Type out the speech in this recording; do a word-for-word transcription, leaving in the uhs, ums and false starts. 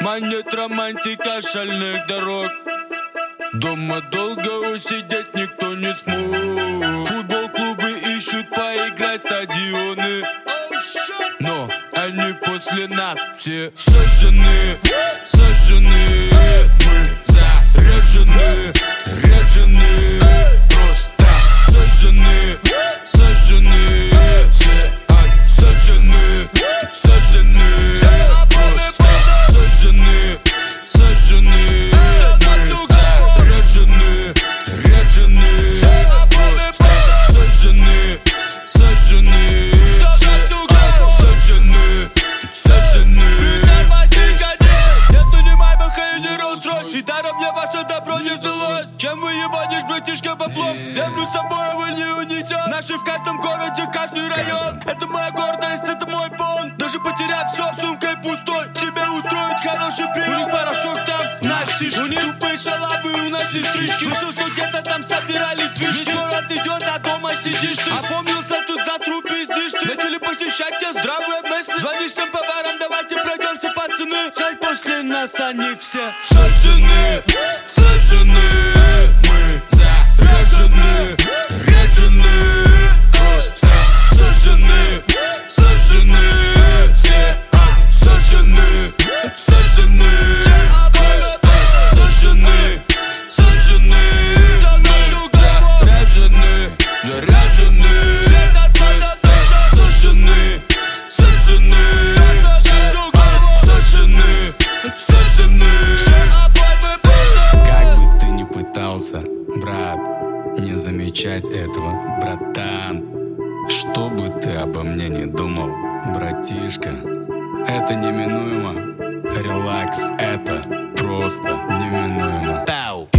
Манит романтика шальных дорог. Дома долго усидеть никто не смог. Футбол клубы ищут поиграть стадионы, но они после нас все сожжены, сожжены. Мы заряжены, заряжены, просто сожжены, сожжены. Все сожжены, сожжены, просто сожжены, сожжены. Мы заряжены, заряжены, просто сожжены, сожжены. Сожжены, сожжены. Нету ни Майбаха и ни Роллс-Ройс, и даром мне ваше добро не сдалось. Чем вы ебанишь, братишка, баблом? Землю с собой вы не унесет. Наши в каждом городе, каждый район. Это моя гордость, это мой бон. Даже потеряв все, сумкой пустой, тебе устроит хороший прием. У них порошок там, наш сишь. У них тупые шалабы, у нас сестрички. Слышал, что где-то там собирались движки. Весь город идет, а дома сидишь ты. Опомнился тут за труп пиздишь ты. Начали посещать тебя здравые мысли. Звонишь всем по барам, давайте пройдемся, пацаны. Жаль, после нас они все сожжены, сожжены. Мы заряжены, заряжены, просто сожжены, сожжены. Все сожжены, сожжены, просто сожжены, сожжены. Мы заряжены, заряжены. Сожжены, сожжены, сожжены, сожжены. Как бы ты ни пытался, брат, не замечать этого, братан. Что бы ты обо мне не думал, братишка, это неминуемо. Релакс, это просто неминуемо. Пау.